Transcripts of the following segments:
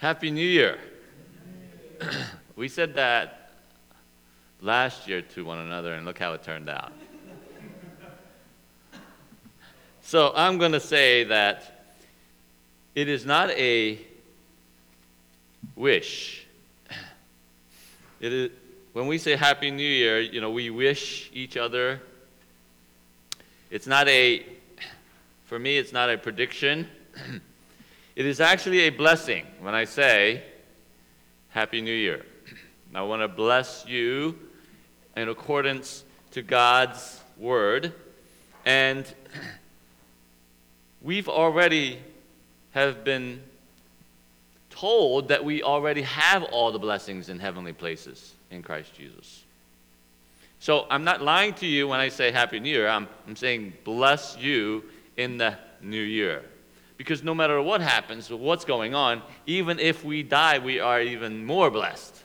Happy New Year. We said that last year to one another, and look how it turned out. So I'm going to say that it is not a wish. It is, when we say Happy New Year, we wish each other. It's not for me, it's not a prediction. It is actually a blessing when I say Happy New Year. I want to bless you in accordance to God's word. And we've already have been told that we already have all the blessings in heavenly places in Christ Jesus. So I'm not lying to you when I say Happy New Year. I'm saying bless you in the new year. Because no matter what happens, what's going on, even if we die, we are even more blessed.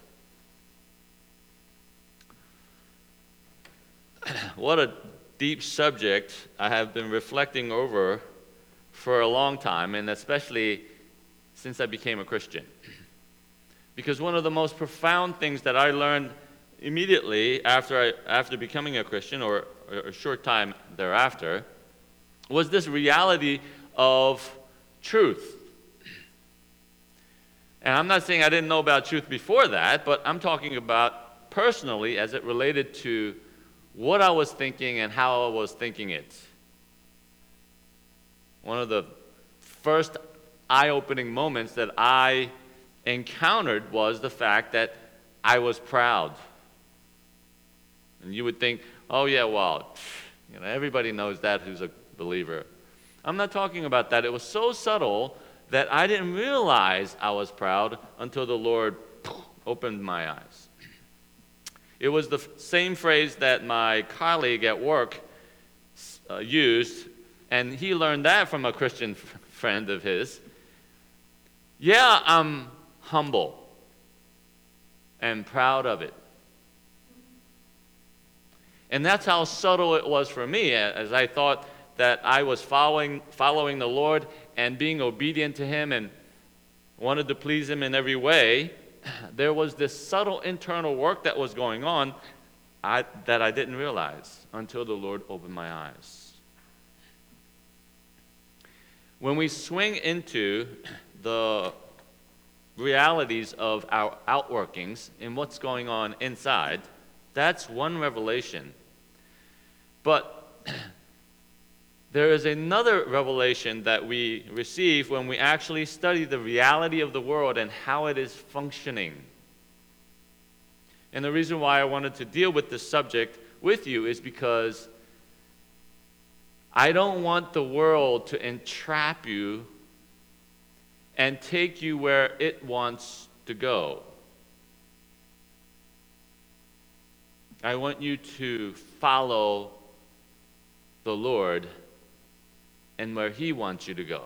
What a deep subject I have been reflecting over for a long time, and especially since I became a Christian. Because one of the most profound things that I learned immediately after becoming a Christian, or a short time thereafter, was this reality of truth. And I'm not saying I didn't know about truth before that, but I'm talking about personally as it related to what I was thinking and how I was thinking it. One of the first eye-opening moments that I encountered was the fact that I was proud. And you would think, oh yeah, well, everybody knows that who's a believer. I'm not talking about that. It was so subtle that I didn't realize I was proud until the Lord opened my eyes. It was the same phrase that my colleague at work used, and he learned that from a Christian friend of his. Yeah, I'm humble and proud of it. And that's how subtle it was for me, as I thought that I was following the Lord and being obedient to Him and wanted to please Him in every way. There was this subtle internal work that was going on that I didn't realize until the Lord opened my eyes. When we swing into the realities of our outworkings and what's going on inside, that's one revelation. But there is another revelation that we receive when we actually study the reality of the world and how it is functioning. And the reason why I wanted to deal with this subject with you is because I don't want the world to entrap you and take you where it wants to go. I want you to follow the Lord and where He wants you to go.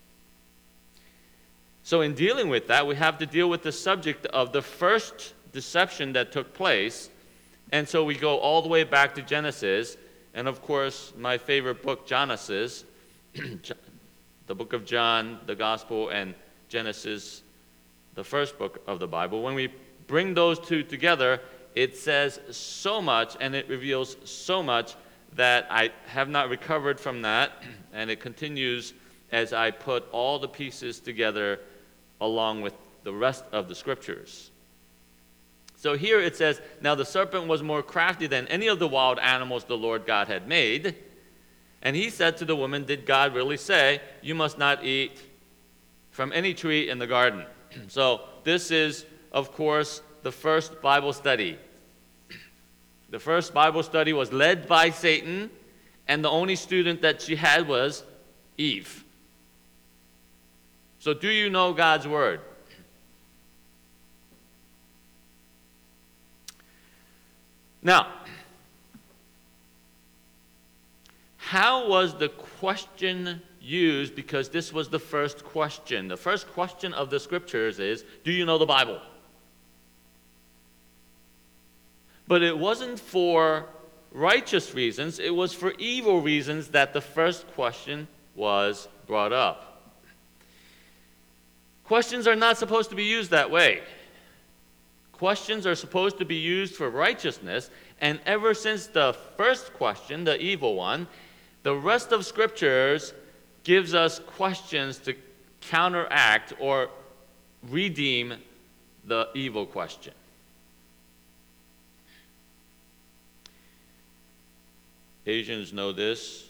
So in dealing with that, we have to deal with the subject of the first deception that took place. And so we go all the way back to Genesis. And of course, my favorite book, Genesis, the book of John, the Gospel, and Genesis, the first book of the Bible. When we bring those two together, it says so much and it reveals so much that I have not recovered from that, and it continues as I put all the pieces together along with the rest of the scriptures. So here it says, now the serpent was more crafty than any of the wild animals the Lord God had made, and he said to the woman, did God really say, you must not eat from any tree in the garden? So this is, of course, the first Bible study. The first Bible study was led by Satan, and the only student that she had was Eve. So do you know God's word? Now, how was the question used? Because this was the first question. The first question of the scriptures is, do you know the Bible? But it wasn't for righteous reasons, it was for evil reasons that the first question was brought up. Questions are not supposed to be used that way. Questions are supposed to be used for righteousness, and ever since the first question, the evil one, the rest of scriptures gives us questions to counteract or redeem the evil question. Asians know this.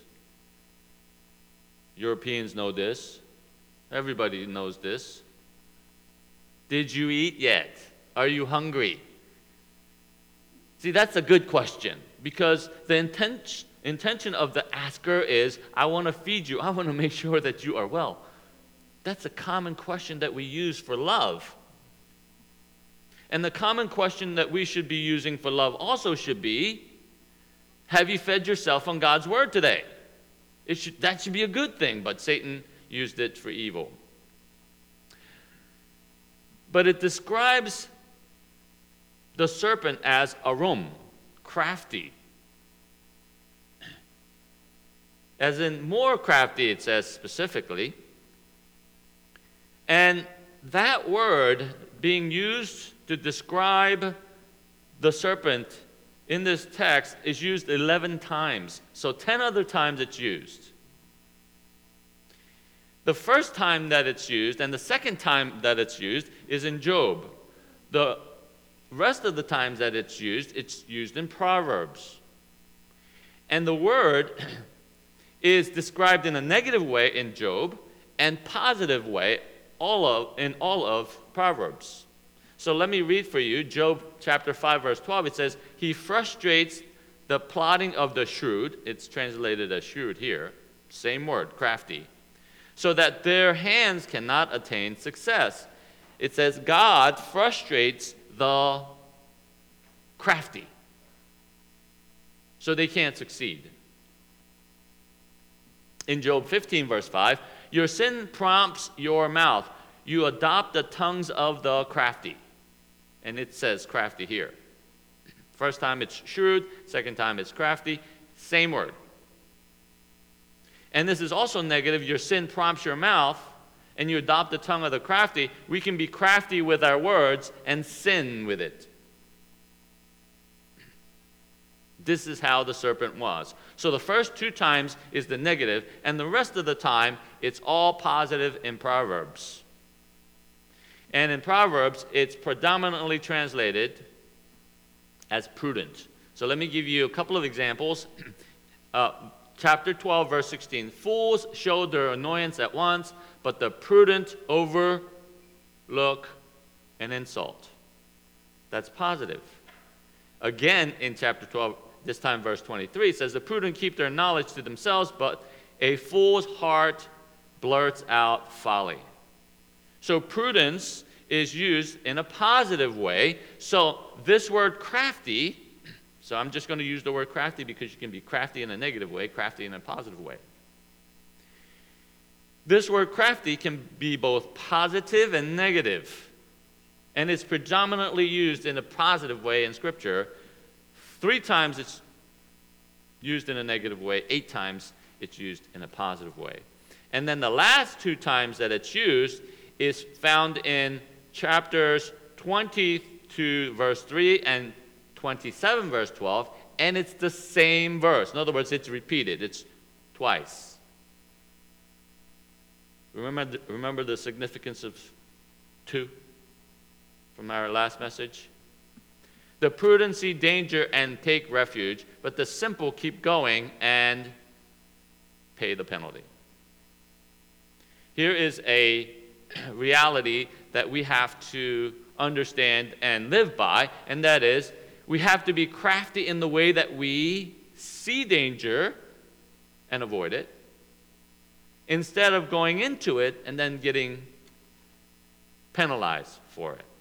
Europeans know this. Everybody knows this. Did you eat yet? Are you hungry? See, that's a good question, because the intention of the asker is, I want to feed you. I want to make sure that you are well. That's a common question that we use for love. And the common question that we should be using for love also should be, have you fed yourself on God's word today? That should be a good thing, but Satan used it for evil. But it describes the serpent as arum, crafty. As in more crafty, it says specifically. And that word being used to describe the serpent in this text is used 11 times. So 10 other times it's used. The first time that it's used and the second time that it's used is in Job. The rest of the times that it's used in Proverbs. And the word is described in a negative way in Job and positive way in all of Proverbs. So let me read for you Job chapter 5 verse 12. It says, he frustrates the plotting of the shrewd. It's translated as shrewd here. Same word, crafty. So that their hands cannot attain success. It says God frustrates the crafty, so they can't succeed. In Job 15 verse 5, your sin prompts your mouth. You adopt the tongues of the crafty. And it says crafty here. First time it's shrewd, second time it's crafty, same word. And this is also negative. Your sin prompts your mouth, and you adopt the tongue of the crafty. We can be crafty with our words and sin with it. This is how the serpent was. So the first 2 times is the negative, and the rest of the time it's all positive in Proverbs. And in Proverbs, it's predominantly translated as prudent. So let me give you a couple of examples. Chapter 12, verse 16. Fools show their annoyance at once, but the prudent overlook an insult. That's positive. Again, in chapter 12, this time verse 23, it says, the prudent keep their knowledge to themselves, but a fool's heart blurts out folly. So prudence is used in a positive way. So this word crafty, so I'm just going to use the word crafty because you can be crafty in a negative way, crafty in a positive way. This word crafty can be both positive and negative. And it's predominantly used in a positive way in Scripture. 3 times it's used in a negative way. 8 times it's used in a positive way. And then the last 2 times that it's used is found in chapters 22 verse 3 and 27 verse 12, and it's the same verse. In other words, it's repeated. It's twice. Remember the significance of 2 from our last message? The prudent see danger and take refuge, but the simple keep going and pay the penalty. Here is a reality that we have to understand and live by, and that is, we have to be crafty in the way that we see danger and avoid it, instead of going into it and then getting penalized for it.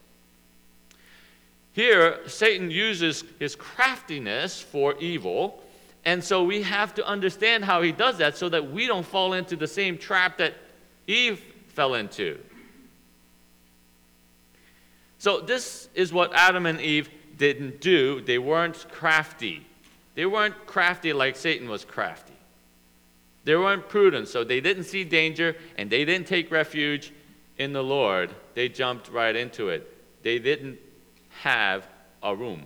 Here, Satan uses his craftiness for evil, and so we have to understand how he does that so that we don't fall into the same trap that Eve fell into. So this is what Adam and Eve didn't do. They weren't crafty. They weren't crafty like Satan was crafty. They weren't prudent, so they didn't see danger and they didn't take refuge in the Lord, they jumped right into it. They didn't have a room.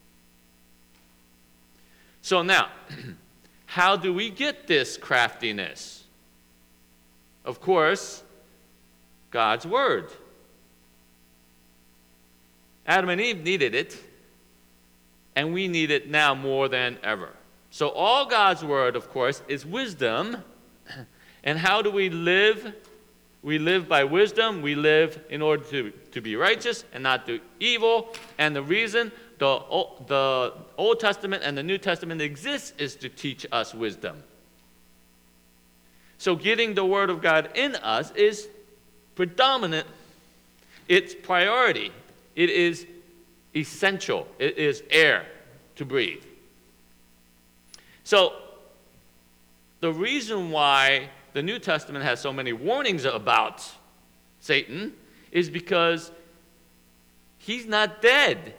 So now, how do we get this craftiness? Of course, God's Word. Adam and Eve needed it, and we need it now more than ever. So all God's Word, of course, is wisdom. And how do we live? We live by wisdom. We live in order to be righteous and not do evil. And the reason the Old Testament and the New Testament exists is to teach us wisdom. So getting the Word of God in us is predominant. It's priority. It is essential. It is air to breathe. So the reason why the New Testament has so many warnings about Satan is because he's not dead.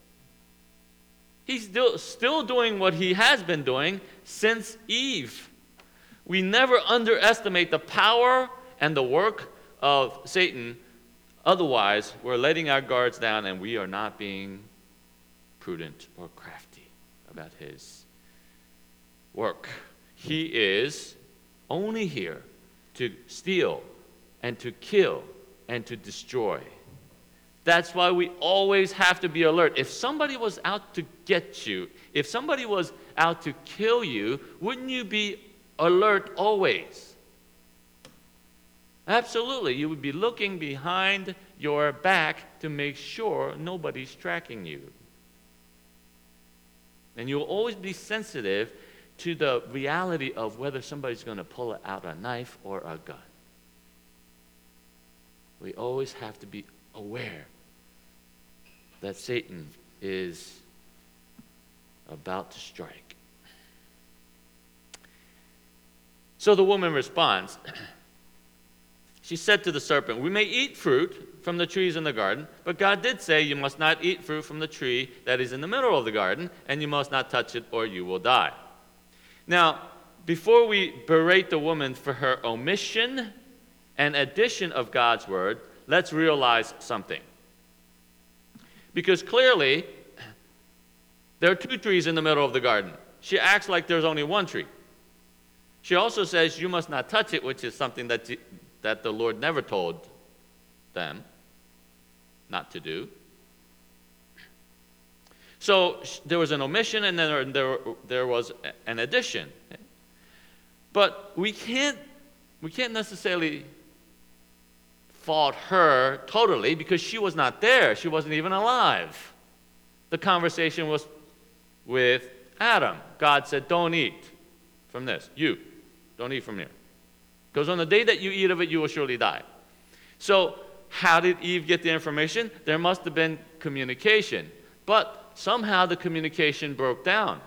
He's still doing what he has been doing since Eve. We never underestimate the power and the work of Satan. Otherwise, we're letting our guards down and we are not being prudent or crafty about his work. He is only here to steal and to kill and to destroy. That's why we always have to be alert. If somebody was out to get you, if somebody was out to kill you, wouldn't you be alert always? Absolutely. You would be looking behind your back to make sure nobody's tracking you. And you'll always be sensitive to the reality of whether somebody's going to pull out a knife or a gun. We always have to be aware that Satan is about to strike. So the woman responds. She said to the serpent, "We may eat fruit from the trees in the garden, but God did say you must not eat fruit from the tree that is in the middle of the garden, and you must not touch it or you will die." Now, before we berate the woman for her omission and addition of God's word, let's realize something. Because clearly, there are two trees in the middle of the garden. She acts like there's only one tree. She also says, "You must not touch it," which is something that the Lord never told them not to do. So there was an omission and then there was an addition. But we can't necessarily fault her totally because she was not there. She wasn't even alive. The conversation was with Adam. God said, "Don't eat from this. You, don't eat from here. Because on the day that you eat of it, you will surely die." So how did Eve get the information? There must have been communication. But somehow the communication broke down.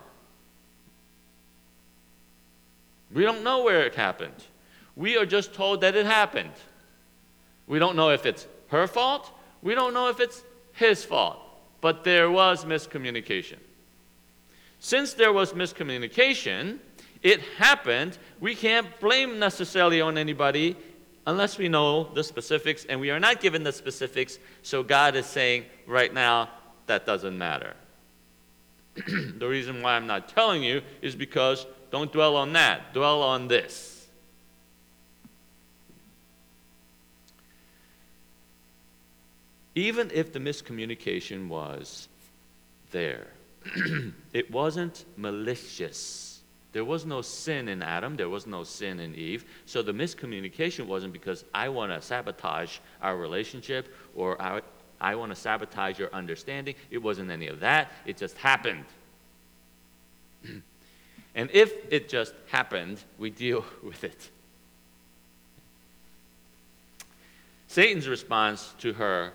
We don't know where it happened. We are just told that it happened. We don't know if it's her fault. We don't know if it's his fault. But there was miscommunication. Since there was miscommunication, it happened. We can't blame necessarily on anybody unless we know the specifics, and we are not given the specifics, so God is saying right now, that doesn't matter. The reason why I'm not telling you is because don't dwell on that. Dwell on this. Even if the miscommunication was there, it wasn't malicious. There was no sin in Adam. There was no sin in Eve. So the miscommunication wasn't because I want to sabotage our relationship or I want to sabotage your understanding. It wasn't any of that. It just happened. And if it just happened, we deal with it. Satan's response to her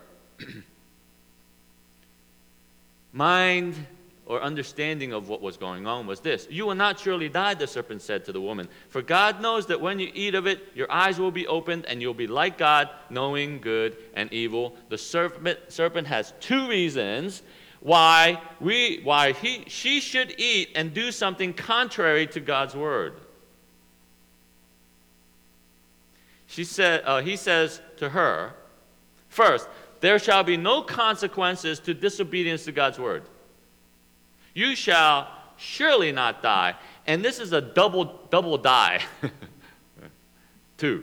mind or understanding of what was going on was this: "You will not surely die," the serpent said to the woman, "for God knows that when you eat of it, your eyes will be opened and you'll be like God, knowing good and evil." The serpent has two reasons why she should eat and do something contrary to God's word. he says to her, first, there shall be no consequences to disobedience to God's word. You shall surely not die. And this is a double die. 2.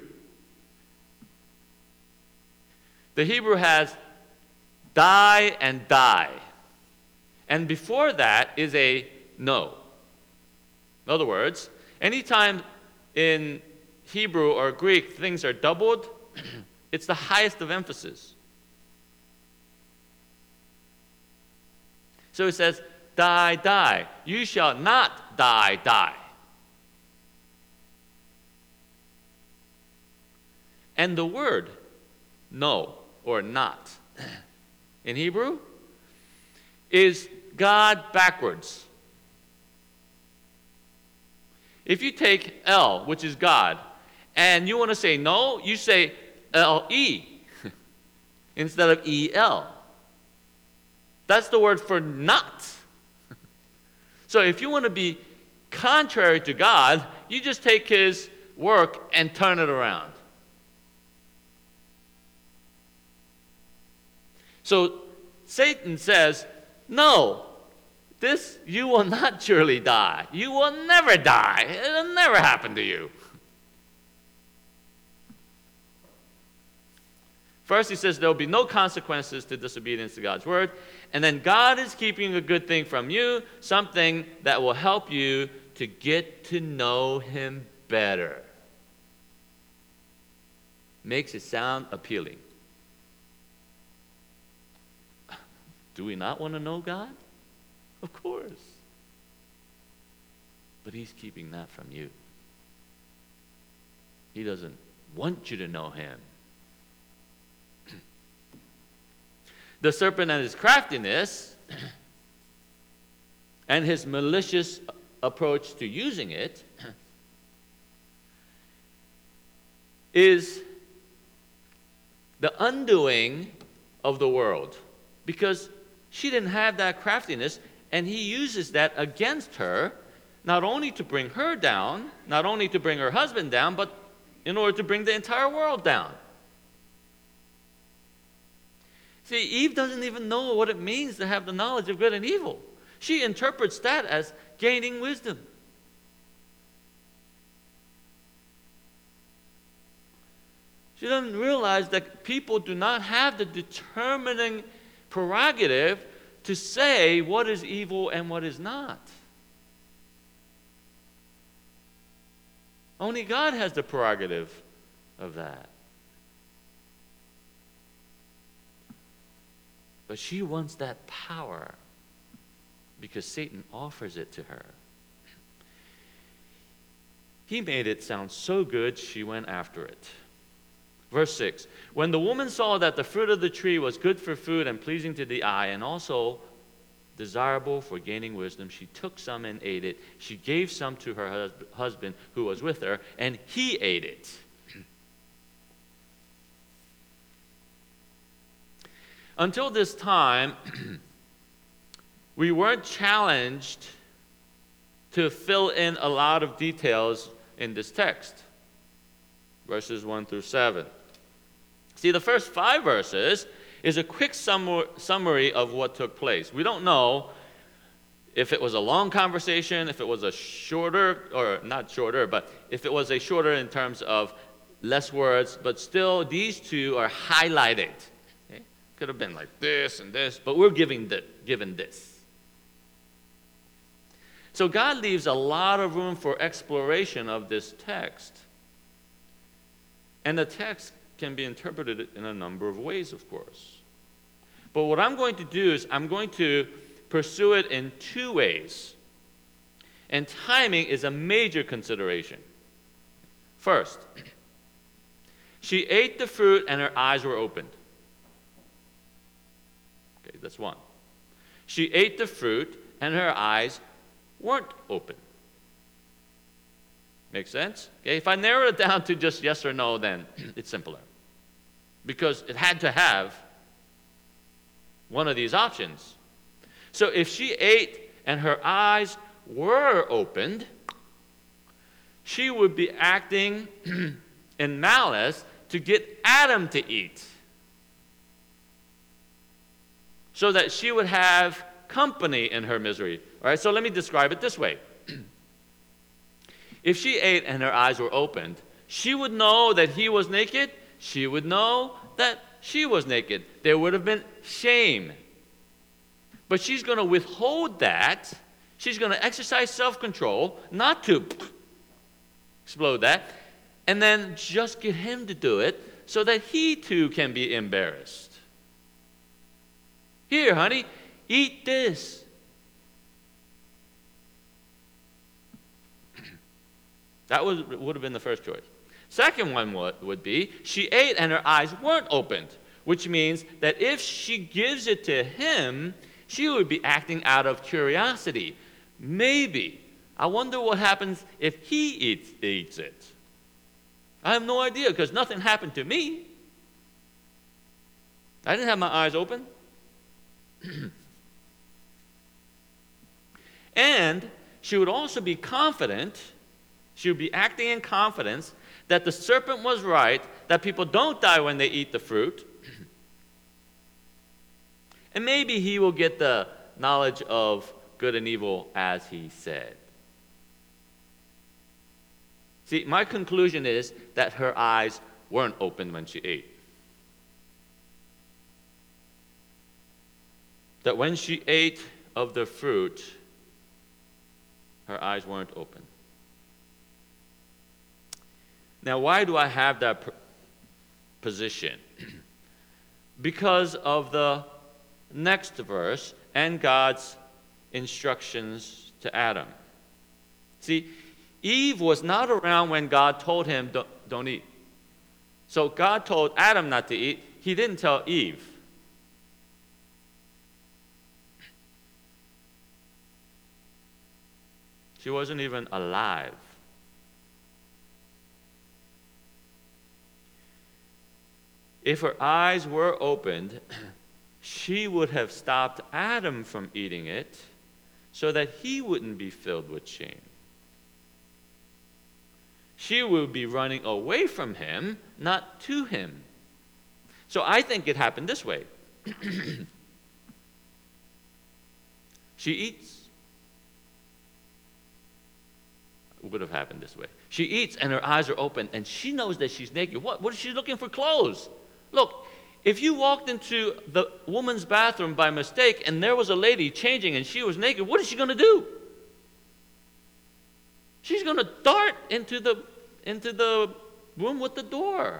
The Hebrew has die and die. And before that is a no. In other words, anytime in Hebrew or Greek things are doubled, it's the highest of emphasis. So it says, die, die. You shall not die, die. And the word no or not in Hebrew is God backwards. If you take L, which is God, and you want to say no, you say L-E instead of E-L. That's the word for not. So if you want to be contrary to God, you just take his work and turn it around. So Satan says, no, this you will not surely die. You will never die. It'll never happen to you. First, he says there will be no consequences to disobedience to God's word. And then God is keeping a good thing from you, something that will help you to get to know him better. Makes it sound appealing. Do we not want to know God? Of course. But he's keeping that from you. He doesn't want you to know him. The serpent and his craftiness and his malicious approach to using it is the undoing of the world, because she didn't have that craftiness, and he uses that against her, not only to bring her down, not only to bring her husband down, but in order to bring the entire world down. See, Eve doesn't even know what it means to have the knowledge of good and evil. She interprets that as gaining wisdom. She doesn't realize that people do not have the determining prerogative to say what is evil and what is not. Only God has the prerogative of that. But she wants that power because Satan offers it to her. He made it sound so good, she went after it. Verse 6, when the woman saw that the fruit of the tree was good for food and pleasing to the eye and also desirable for gaining wisdom, she took some and ate it. She gave some to her husband who was with her, and he ate it. Until this time, we weren't challenged to fill in a lot of details in this text, verses 1 through 7. See, the first 5 verses is a quick summary of what took place. We don't know if it was a long conversation, if it was a shorter, or not shorter, but if it was a shorter in terms of less words, but still these two are highlighted. Could have been like this and this, but we're given this. So God leaves a lot of room for exploration of this text. And the text can be interpreted in a number of ways, of course. But what I'm going to do is I'm going to pursue it in 2 ways. And timing is a major consideration. First, she ate the fruit and her eyes were opened. Okay, that's 1. She ate the fruit and her eyes weren't open. Make sense? Okay, if I narrow it down to just yes or no, then it's simpler. Because it had to have one of these options. So if she ate and her eyes were opened, she would be acting in malice to get Adam to eat, so that she would have company in her misery. All right, so let me describe it this way. If she ate and her eyes were opened, she would know that he was naked. She would know that she was naked. There would have been shame. But she's going to withhold that. She's going to exercise self-control, not to explode that, and then just get him to do it so that he too can be embarrassed. Here, honey, eat this. That would have been the first choice. Second one would be she ate and her eyes weren't opened, which means that if she gives it to him, she would be acting out of curiosity. Maybe. I wonder what happens if he eats it. I have no idea because nothing happened to me. I didn't have my eyes open. And she would also be confident, she would be acting in confidence that the serpent was right, that people don't die when they eat the fruit. And maybe he will get the knowledge of good and evil as he said. See, my conclusion is that her eyes weren't open when she ate. That when she ate of the fruit, her eyes weren't open. Now, why do I have that position? Because of the next verse and God's instructions to Adam. See, Eve was not around when God told him, don't eat. So God told Adam not to eat. He didn't tell Eve. She wasn't even alive. If her eyes were opened, she would have stopped Adam from eating it so that he wouldn't be filled with shame. She would be running away from him, not to him. So I think it happened this way. She eats. It would have happened this way. She eats and her eyes are open and she knows that she's naked. What is she looking for? Clothes. Look, if you walked into the woman's bathroom by mistake and there was a lady changing and she was naked, what is she going to do? She's going to dart into the room with the door.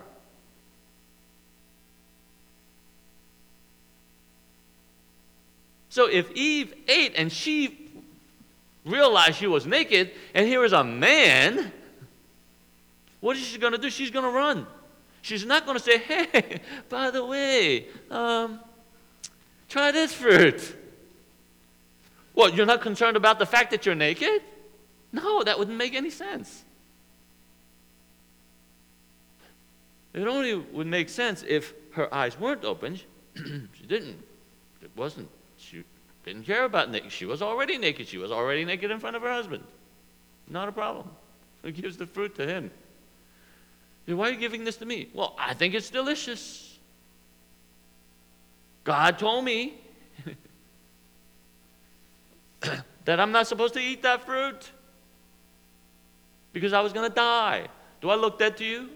So if Eve ate and she realized she was naked and here is a man, what is she going to do? She's going to run. She's not going to say, hey, by the way, try this fruit. What, you're not concerned about the fact that you're naked? No, that wouldn't make any sense. It only would make sense if her eyes weren't open. She didn't care about naked. She was already naked. She was already naked in front of her husband. Not a problem. So he gives the fruit to him. Why are you giving this to me? Well, I think it's delicious. God told me that I'm not supposed to eat that fruit because I was going to die. Do I look dead to you?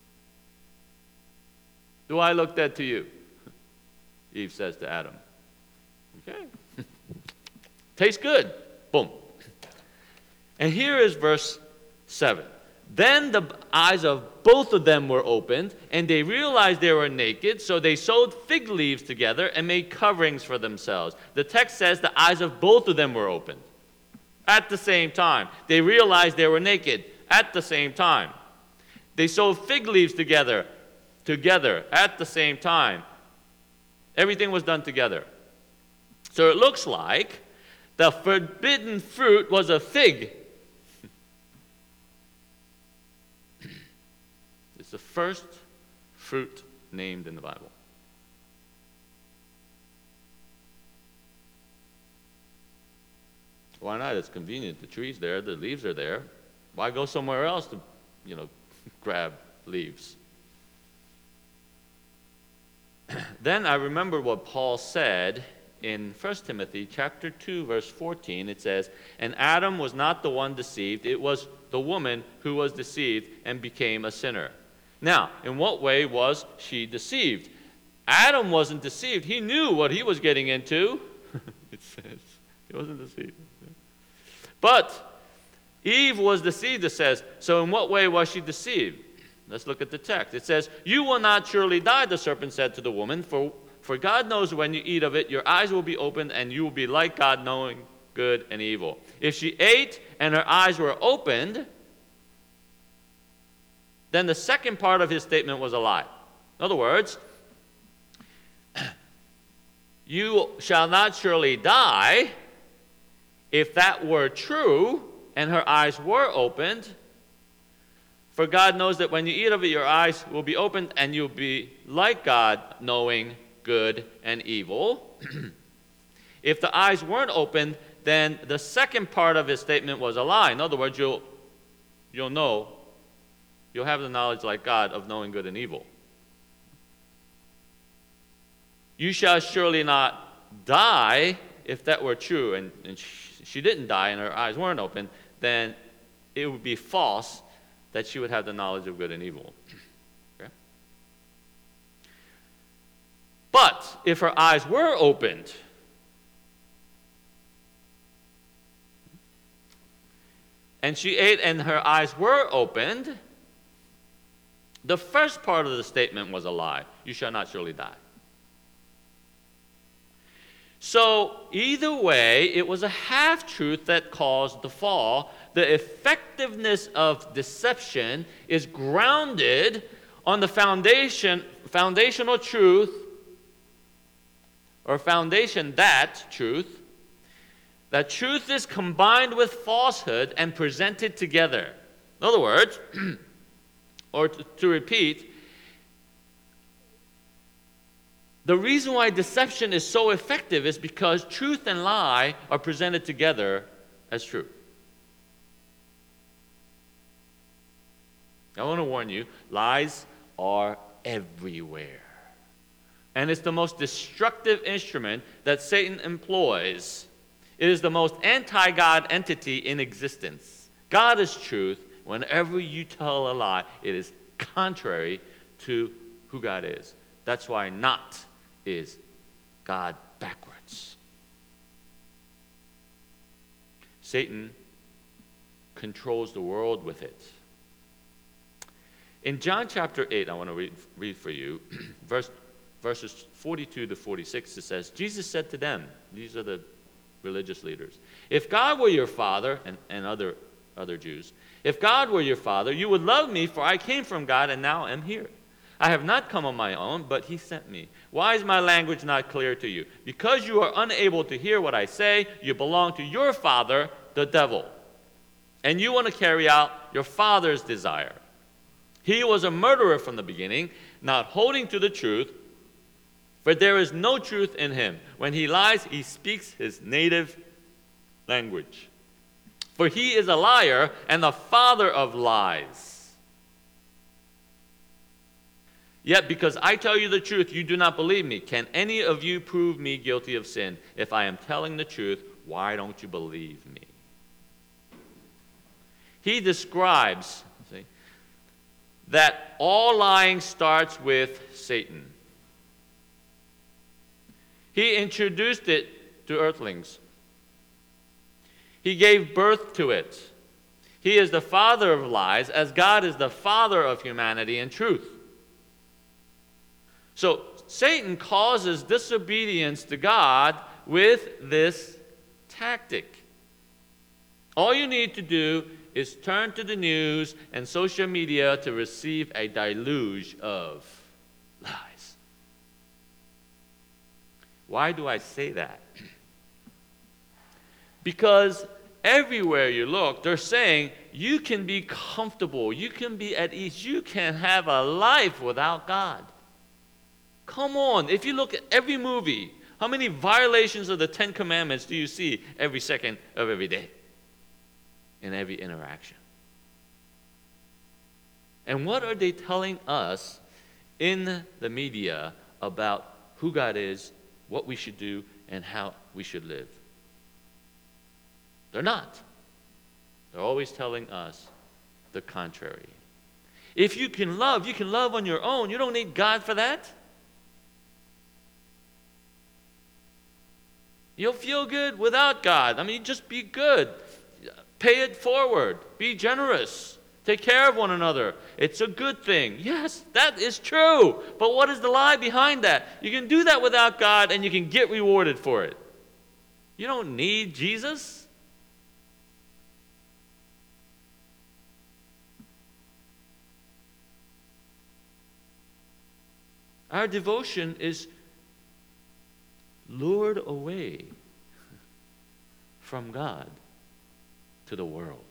Do I look dead to you? Eve says to Adam. Okay. Tastes good. Boom. And here is verse 7. Then the eyes of both of them were opened, and they realized they were naked, so they sewed fig leaves together and made coverings for themselves. The text says the eyes of both of them were opened at the same time. They realized they were naked at the same time. They sewed fig leaves together at the same time. Everything was done together. So it looks like the forbidden fruit was a fig. It's the first fruit named in the Bible. Why not? It's convenient. The tree's there, the leaves are there. Why go somewhere else to, grab leaves. Then I remember what Paul said in 1 Timothy chapter 2, verse 14. It says, "And Adam was not the one deceived, it was the woman who was deceived and became a sinner." Now, in what way was she deceived? Adam wasn't deceived. He knew what he was getting into. It says he wasn't deceived. But Eve was deceived, it says. So in what way was she deceived? Let's look at the text. It says, "You will not surely die," the serpent said to the woman, for God knows when you eat of it, your eyes will be opened, and you will be like God, knowing good and evil." If she ate and her eyes were opened, then the second part of his statement was a lie. In other words, you shall not surely die, if that were true and her eyes were opened, for God knows that when you eat of it, your eyes will be opened and you'll be like God, knowing good and evil. If the eyes weren't opened, then the second part of his statement was a lie. In other words, you'll know, you'll have the knowledge like God of knowing good and evil. You shall surely not die, if that were true, and she didn't die and her eyes weren't open, then it would be false that she would have the knowledge of good and evil. Okay? But if her eyes were opened, and she ate and her eyes were opened, the first part of the statement was a lie. You shall not surely die. So either way, it was a half-truth that caused the fall. The effectiveness of deception is grounded on the foundational truth, or foundation that truth is combined with falsehood and presented together. In other words, or to repeat, the reason why deception is so effective is because truth and lie are presented together as true. I want to warn you, lies are everywhere. And it's the most destructive instrument that Satan employs. It is the most anti-God entity in existence. God is truth. Whenever you tell a lie, it is contrary to who God is. That's why not is God backwards. Satan controls the world with it. In John chapter 8, I want to read for you, verses 42 to 46, it says, Jesus said to them, these are the religious leaders, "If God were your father," and other Jews, "if God were your father, you would love me, for I came from God and now am here. I have not come on my own, but he sent me. Why is my language not clear to you? Because you are unable to hear what I say, you belong to your father, the devil, and you want to carry out your father's desire. He was a murderer from the beginning, not holding to the truth, for there is no truth in him. When he lies, he speaks his native language. For he is a liar and the father of lies. Yet because I tell you the truth, you do not believe me. Can any of you prove me guilty of sin? If I am telling the truth, why don't you believe me?" He describes that all lying starts with Satan. He introduced it to earthlings. He gave birth to it. He is the father of lies, as God is the father of humanity and truth. So Satan causes disobedience to God with this tactic. All you need to do is turn to the news and social media to receive a deluge of lies. Why do I say that? Because everywhere you look, they're saying you can be comfortable, you can be at ease, you can have a life without God. Come on, if you look at every movie, how many violations of the Ten Commandments do you see every second of every day? In every interaction. And what are they telling us in the media about who God is, what we should do, and how we should live? They're not. They're always telling us the contrary. If you can love on your own. You don't need God for that. You'll feel good without God. I mean, just be good. Pay it forward. Be generous. Take care of one another. It's a good thing. Yes, that is true. But what is the lie behind that? You can do that without God and you can get rewarded for it. You don't need Jesus. Our devotion is lured away from God to the world.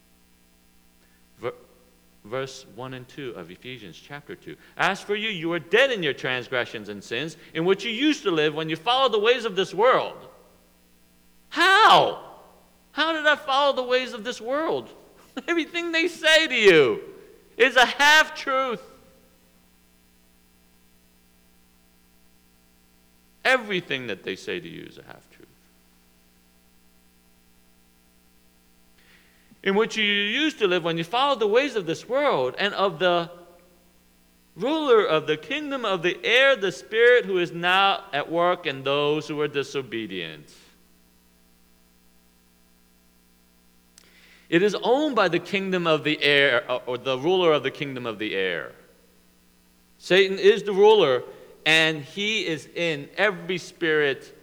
Verse 1 and 2 of Ephesians chapter 2. As for you, you are dead in your transgressions and sins, in which you used to live when you followed the ways of this world. How? How did I follow the ways of this world? Everything they say to you is a half-truth. Everything that they say to you is a half-truth. In which you used to live when you followed the ways of this world and of the ruler of the kingdom of the air, the spirit who is now at work in those who are disobedient. It is owned by the kingdom of the air, or the ruler of the kingdom of the air. Satan is the ruler, and he is in every spirit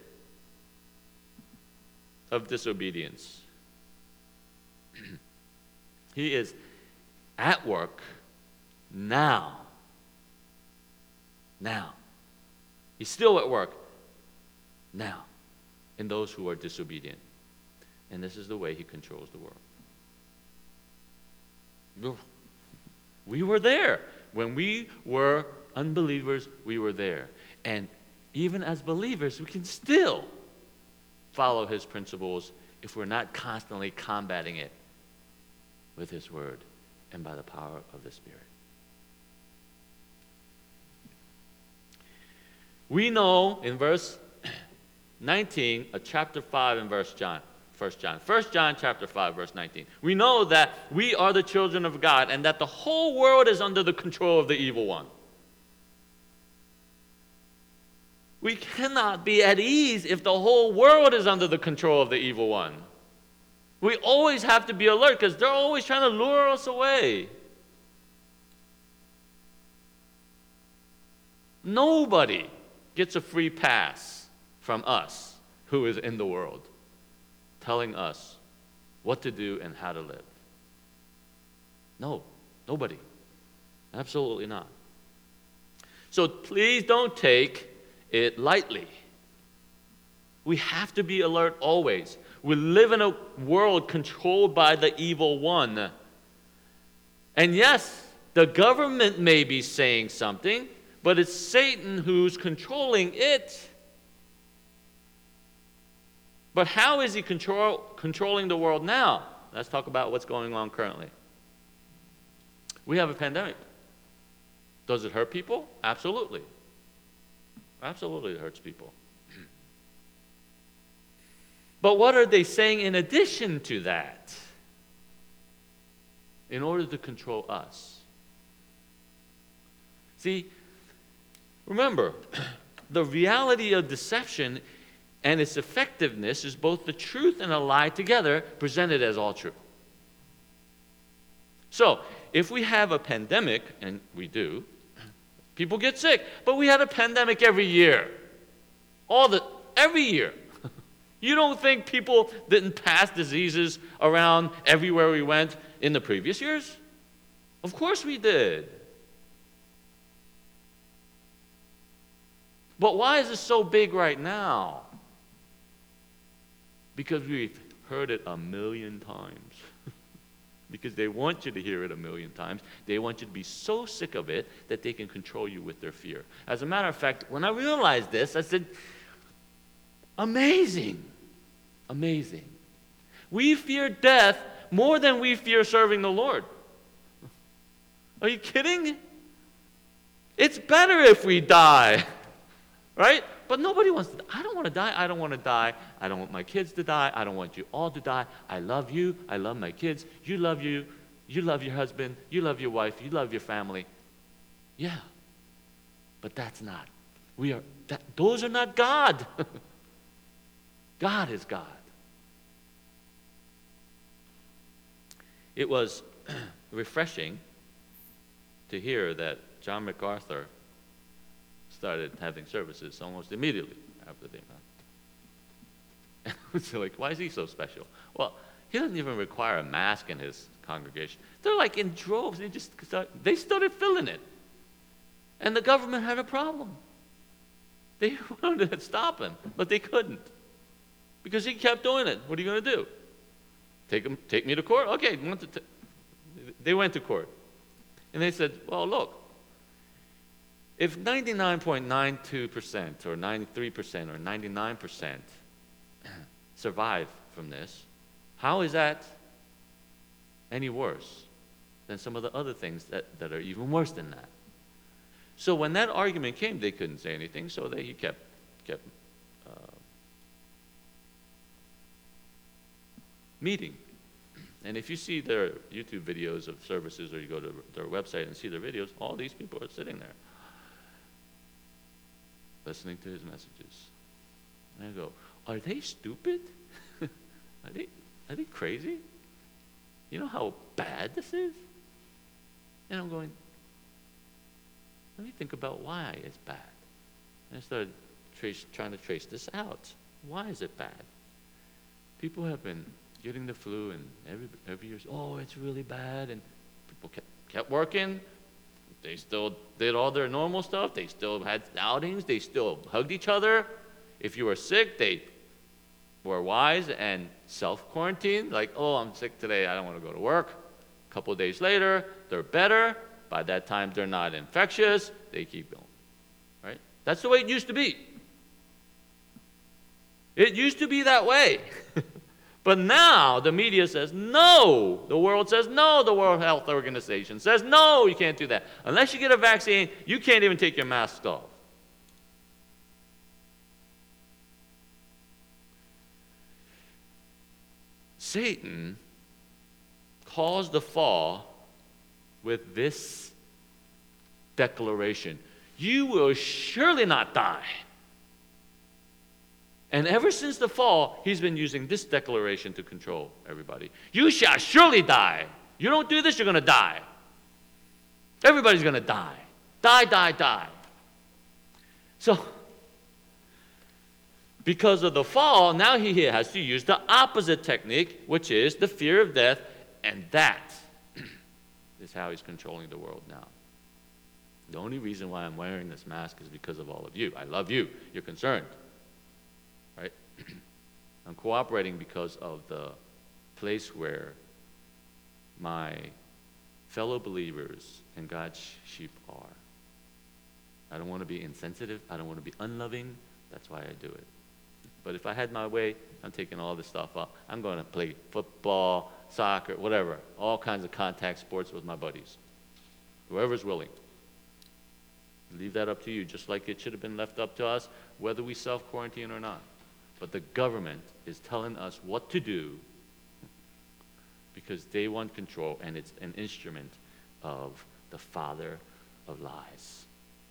of disobedience. He is at work now. Now. He's still at work now in those who are disobedient. And this is the way he controls the world. We were there. When we were unbelievers, we were there. And even as believers, we can still follow his principles if we're not constantly combating it with his word and by the power of the Spirit. We know in verse 19 of chapter 5 in 1 John chapter 5 verse 19. We know that we are the children of God and that the whole world is under the control of the evil one. We cannot be at ease if the whole world is under the control of the evil one. We always have to be alert because they're always trying to lure us away. Nobody gets a free pass from us who is in the world, telling us what to do and how to live. No, nobody. Absolutely not. So please don't take it lightly. We have to be alert always. We live in a world controlled by the evil one. And yes, the government may be saying something, but it's Satan who's controlling it. But how is he controlling the world now? Let's talk about what's going on currently. We have a pandemic. Does it hurt people? Absolutely. Absolutely it hurts people. But what are they saying in addition to that? In order to control us. See, remember, the reality of deception and its effectiveness is both the truth and a lie together, presented as all true. So, if we have a pandemic, and we do, people get sick, but we had a pandemic every year. Every year. You don't think people didn't pass diseases around everywhere we went in the previous years? Of course we did. But why is this so big right now? Because we've heard it a million times. Because they want you to hear it a million times. They want you to be so sick of it that they can control you with their fear. As a matter of fact, when I realized this, I said, amazing. Amazing. We fear death more than we fear serving the Lord. Are you kidding? It's better if we die, right? But nobody wants to. I don't want to die. I don't want to die. I don't want my kids to die. I don't want you all to die. I love you. I love my kids. You love you. You love your husband. You love your wife. You love your family. Yeah. But that's not. Those are not God. God is God. It was refreshing to hear that John MacArthur started having services almost immediately after they met. It's like, why is he so special? Well, he doesn't even require a mask in his congregation. They're like in droves. They started filling it. And the government had a problem. They wanted to stop him, but they couldn't. Because he kept doing it. What are you going to do? Take me to court? Okay. They went to court. And they said, well, look, if 99.92% or 93% or 99% survive from this, how is that any worse than some of the other things that are even worse than that? So when that argument came, they couldn't say anything, so he kept meeting. And if you see their YouTube videos of services, or you go to their website and see their videos, all these people are sitting there listening to his messages. And I go, are they stupid? Are they crazy? You know how bad this is? And I'm going, let me think about why it's bad. And I started trying to trace this out. Why is it bad? People have been getting the flu, and every year, oh, it's really bad, and people kept working. They still did all their normal stuff. They still had outings. They still hugged each other. If you were sick, they were wise and self-quarantined. Like, oh, I'm sick today. I don't want to go to work. A couple of days later, they're better. By that time, they're not infectious. They keep going, right? That's the way it used to be. It used to be that way. But now the media says no. The world says no. The World Health Organization says no, you can't do that. Unless you get a vaccine, you can't even take your mask off. Satan caused the fall with this declaration: you will surely not die. And ever since the fall, he's been using this declaration to control everybody. You shall surely die. You don't do this, you're going to die. Everybody's going to die. Die, die, die. So, because of the fall, now he has to use the opposite technique, which is the fear of death, and that is how he's controlling the world now. The only reason why I'm wearing this mask is because of all of you. I love you. You're concerned. Right? I'm cooperating because of the place where my fellow believers and God's sheep are. I don't want to be insensitive. I don't want to be unloving. That's why I do it. But if I had my way, I'm taking all this stuff up. I'm going to play football, soccer, whatever, all kinds of contact sports with my buddies. Whoever's willing. Leave that up to you, just like it should have been left up to us, whether we self-quarantine or not. But the government is telling us what to do because they want control, and it's an instrument of the father of lies.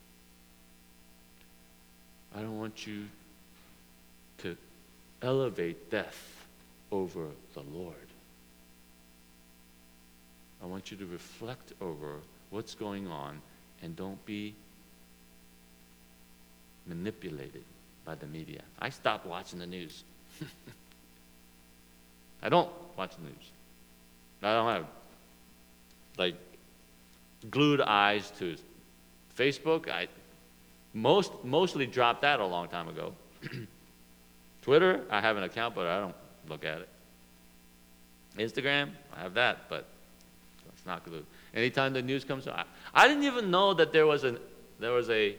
I don't want you to elevate death over the Lord. I want you to reflect over what's going on and don't be manipulated by the media. I stopped watching the news. I don't watch the news. I don't have glued eyes to Facebook. I mostly dropped that a long time ago. Twitter, I have an account, but I don't look at it. Instagram, I have that, but it's not glued. Anytime the news comes out, I didn't even know that there was a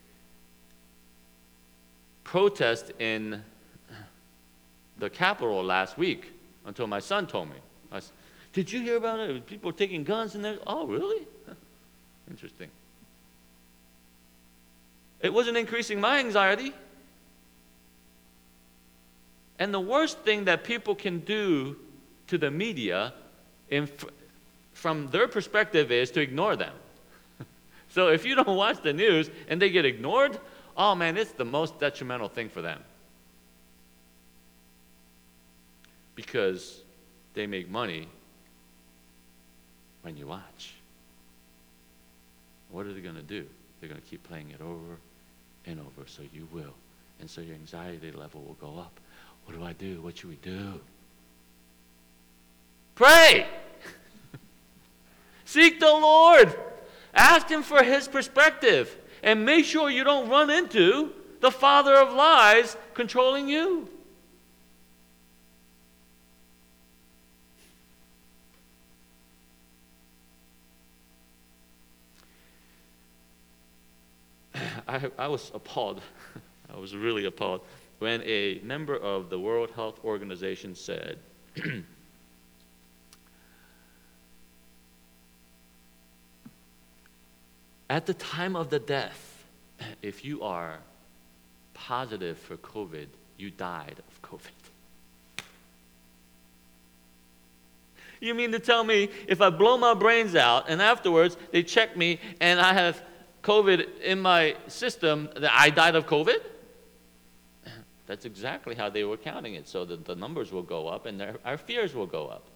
protest in the Capitol last week until my son told me. I said, did you hear about it? People taking guns in there? Oh, really? Interesting. It wasn't increasing my anxiety. And the worst thing that people can do to the media, from their perspective, is to ignore them. So if you don't watch the news and they get ignored, oh man, it's the most detrimental thing for them. Because they make money when you watch. What are they going to do? They're going to keep playing it over and over, so you will. And so your anxiety level will go up. What do I do? What should we do? Pray! Seek the Lord. Ask Him for His perspective. And make sure you don't run into the father of lies controlling you. I was appalled. I was really appalled when a member of the World Health Organization said, at the time of the death, if you are positive for COVID, you died of COVID. You mean to tell me if I blow my brains out and afterwards they check me and I have COVID in my system, that I died of COVID? That's exactly how they were counting it, so that the numbers will go up and our fears will go up.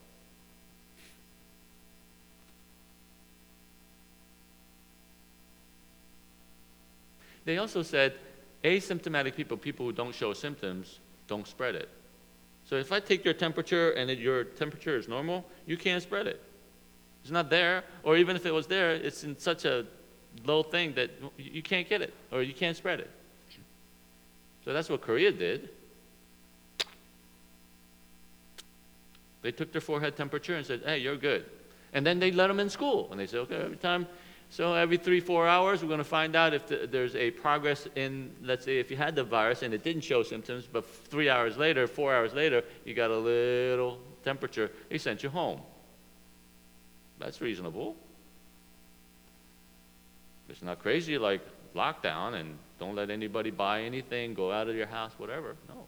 They also said asymptomatic people, people who don't show symptoms, don't spread it. So if I take your temperature and your temperature is normal, you can't spread it. It's not there, or even if it was there, it's in such a low thing that you can't get it, or you can't spread it. So that's what Korea did. They took their forehead temperature and said, hey, you're good. And then they let them in school. And they said, okay, every 3-4 hours, we're going to find out if there's a progress in, let's say, if you had the virus and it didn't show symptoms, but 4 hours later, you got a little temperature, they sent you home. That's reasonable. It's not crazy like lockdown and don't let anybody buy anything, go out of your house, whatever. No.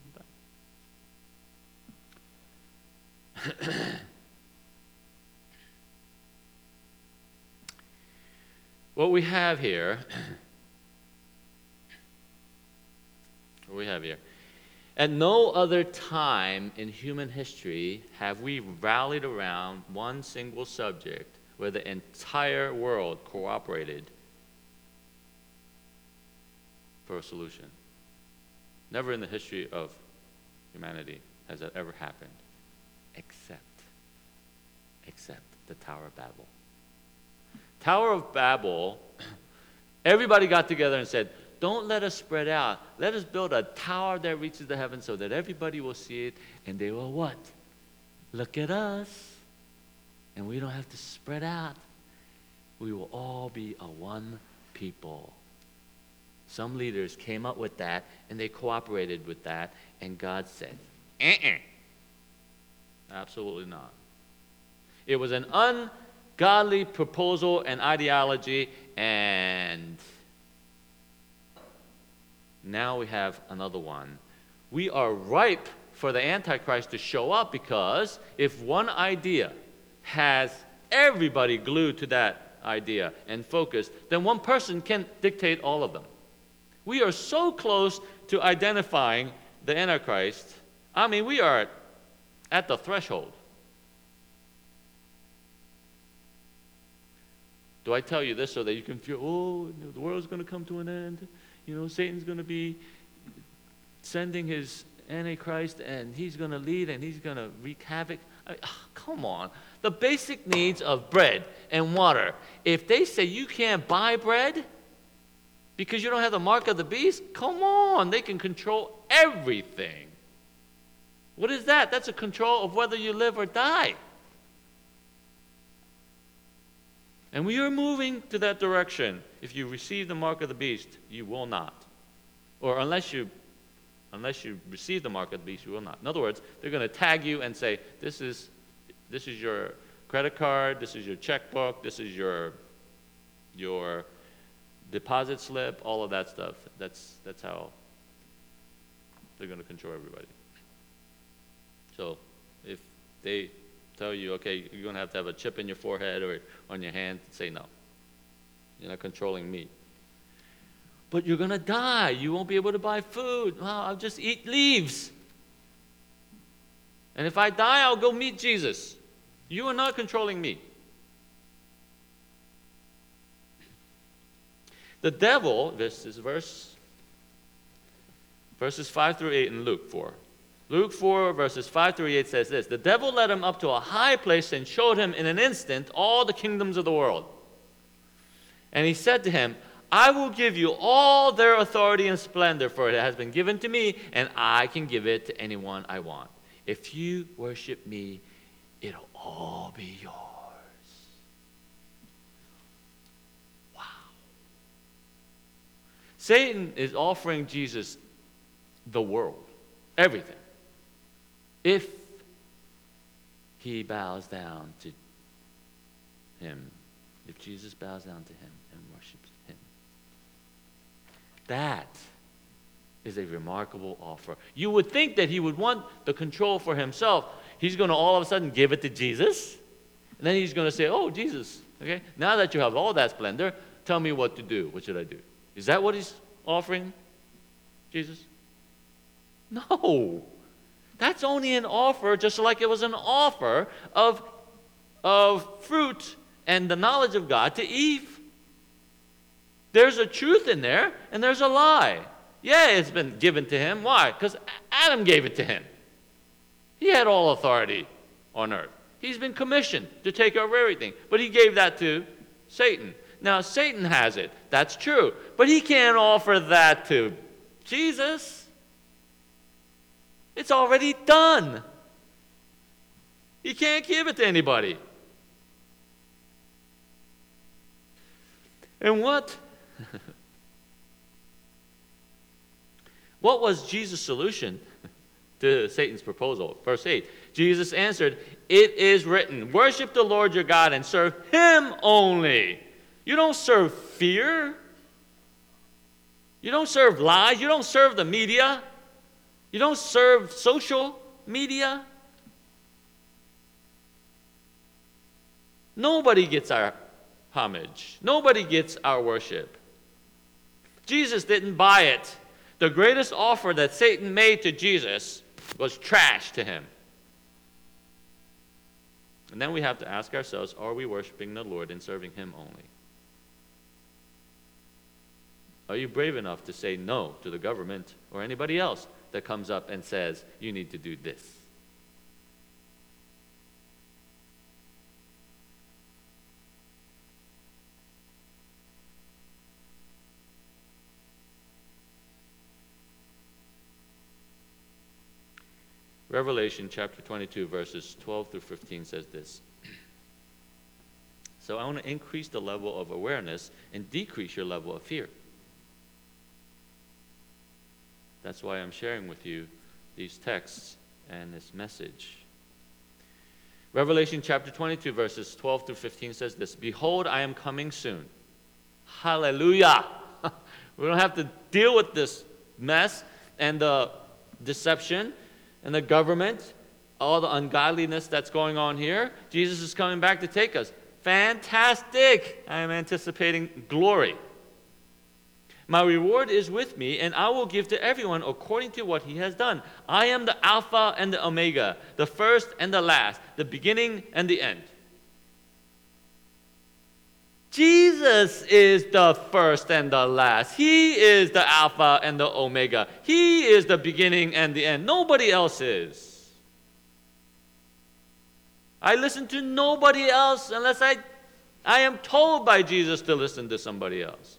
What we have here, at no other time in human history have we rallied around one single subject where the entire world cooperated for a solution. Never in the history of humanity has that ever happened, except the Tower of Babel. Tower of Babel, everybody got together and said, don't let us spread out. Let us build a tower that reaches the heavens so that everybody will see it, and they will what? Look at us. And we don't have to spread out. We will all be a one people. Some leaders came up with that, and they cooperated with that, and God said, absolutely not. It was an ungodly proposal and ideology, and now we have another one. We are ripe for the Antichrist to show up, because if one idea has everybody glued to that idea and focused, then one person can dictate all of them. We are so close to identifying the Antichrist. I mean, we are at the threshold. Do I tell you this so that you can feel, the world's going to come to an end? Satan's going to be sending his Antichrist, and he's going to lead, and he's going to wreak havoc. Come on. The basic needs of bread and water. If they say you can't buy bread because you don't have the mark of the beast, come on. They can control everything. What is that? That's a control of whether you live or die. And we are moving to that direction. If you receive the mark of the beast, you will not. Or unless you receive the mark of the beast, you will not. In other words, they're going to tag you and say, this is your credit card, this is your checkbook, this is your your deposit slip, all of that stuff. That's how they're going to control everybody. So if they tell you, okay, you're going to have a chip in your forehead or on your hand, say no. You're not controlling me. But you're going to die. You won't be able to buy food. Well, I'll just eat leaves. And if I die, I'll go meet Jesus. You are not controlling me. The devil, this is verses 5 through 8 in Luke 4. Luke 4, verses 5 through 8 says this: the devil led him up to a high place and showed him in an instant all the kingdoms of the world. And he said to him, I will give you all their authority and splendor, for it has been given to me, and I can give it to anyone I want. If you worship me, it'll all be yours. Wow. Satan is offering Jesus the world, everything, if he bows down to him, if Jesus bows down to him and worships him. That is a remarkable offer. You would think that he would want the control for himself. He's going to all of a sudden give it to Jesus. And then he's going to say, oh, Jesus, okay, now that you have all that splendor, tell me what to do. What should I do? Is that what he's offering Jesus? No. That's only an offer, just like it was an offer of fruit and the knowledge of God to Eve. There's a truth in there, and there's a lie. Yeah, it's been given to him. Why? Because Adam gave it to him. He had all authority on earth. He's been commissioned to take over everything. But he gave that to Satan. Now, Satan has it. That's true. But he can't offer that to Jesus. It's already done. He can't give it to anybody. And what was Jesus' solution to Satan's proposal? Verse 8, Jesus answered, it is written, worship the Lord your God and serve him only. You don't serve fear. You don't serve lies. You don't serve the media. You don't serve social media. Nobody gets our homage. Nobody gets our worship. Jesus didn't buy it. The greatest offer that Satan made to Jesus was trash to him. And then we have to ask ourselves, are we worshiping the Lord and serving him only? Are you brave enough to say no to the government or anybody else that comes up and says, you need to do this? Revelation chapter 22, verses 12 through 15 says this. So I want to increase the level of awareness and decrease your level of fear. That's why I'm sharing with you these texts and this message. Revelation chapter 22, verses 12 through 15 says this. Behold, I am coming soon. Hallelujah. We don't have to deal with this mess and the deception and the government, all the ungodliness that's going on here. Jesus is coming back to take us. Fantastic. I am anticipating glory. My reward is with me, and I will give to everyone according to what he has done. I am the Alpha and the Omega, the first and the last, the beginning and the end. Jesus is the first and the last. He is the Alpha and the Omega. He is the beginning and the end. Nobody else is. I listen to nobody else unless I am told by Jesus to listen to somebody else.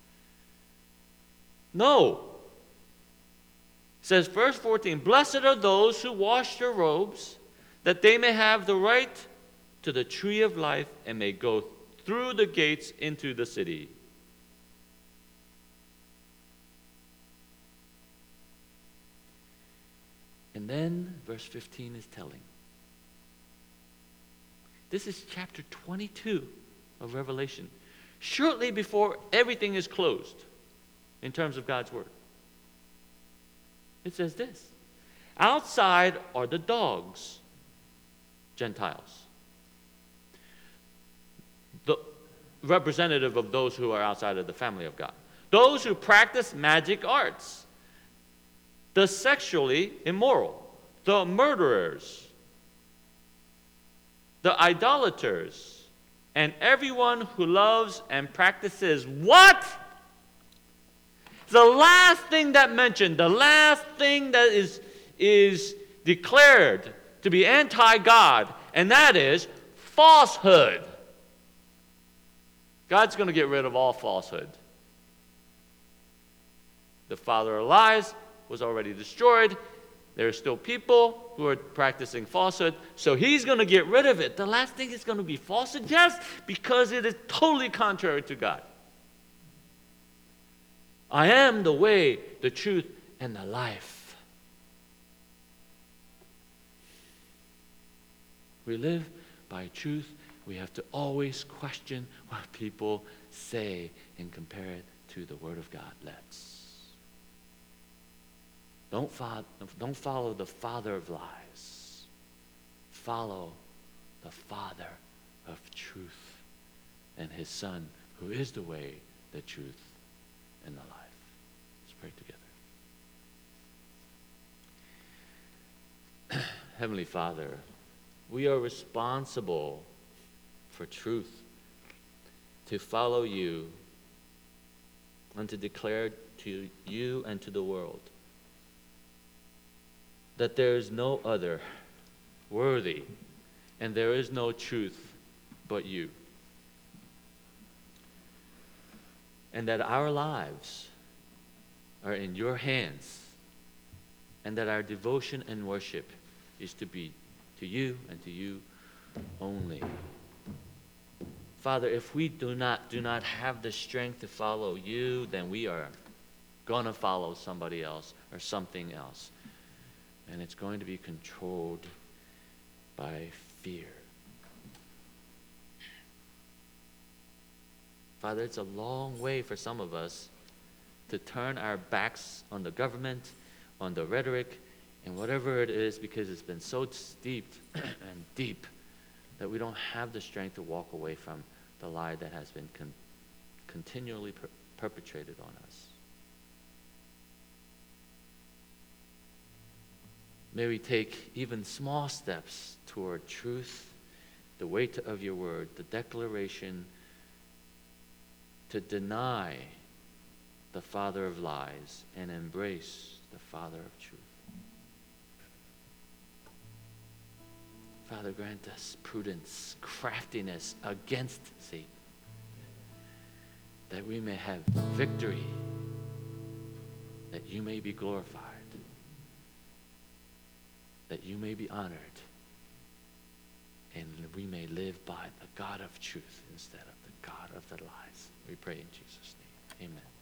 No. It says, verse 14, blessed are those who wash their robes, that they may have the right to the tree of life and may go through the gates into the city. And then verse 15 is telling. This is chapter 22 of Revelation. shortly before everything is closed in terms of God's word. It says this: outside are the dogs, Gentiles, the representative of those who are outside of the family of God, those who practice magic arts, the sexually immoral, the murderers, the idolaters, and everyone who loves and practices what? The last thing that mentioned, the last thing that is declared to be anti-God, and that is falsehood. God's going to get rid of all falsehood. The father of lies was already destroyed. There are still people who are practicing falsehood, so he's going to get rid of it. The last thing is going to be falsehood, yes, because it is totally contrary to God. I am the way, the truth, and the life. We live by truth. We have to always question what people say and compare it to the Word of God. Don't follow the father of lies. Follow the Father of truth and His Son, who is the way, the truth, and the life. Let's pray together. Heavenly Father, we are responsible for truth, to follow you, and to declare to you and to the world that there is no other worthy and there is no truth but you. And that our lives are in your hands, and that our devotion and worship is to be to you and to you only. Father, if we do not have the strength to follow you, then we are going to follow somebody else or something else. And it's going to be controlled by fear. Father, it's a long way for some of us to turn our backs on the government, on the rhetoric, and whatever it is, because it's been so steeped and deep that we don't have the strength to walk away from the lie that has been continually perpetrated on us. May we take even small steps toward truth, the weight of your word, the declaration to deny the father of lies and embrace the Father of truth. Father, grant us prudence, craftiness against Satan, that we may have victory, that you may be glorified, that you may be honored, and we may live by the God of truth instead of the God of the lies. We pray in Jesus' name. Amen.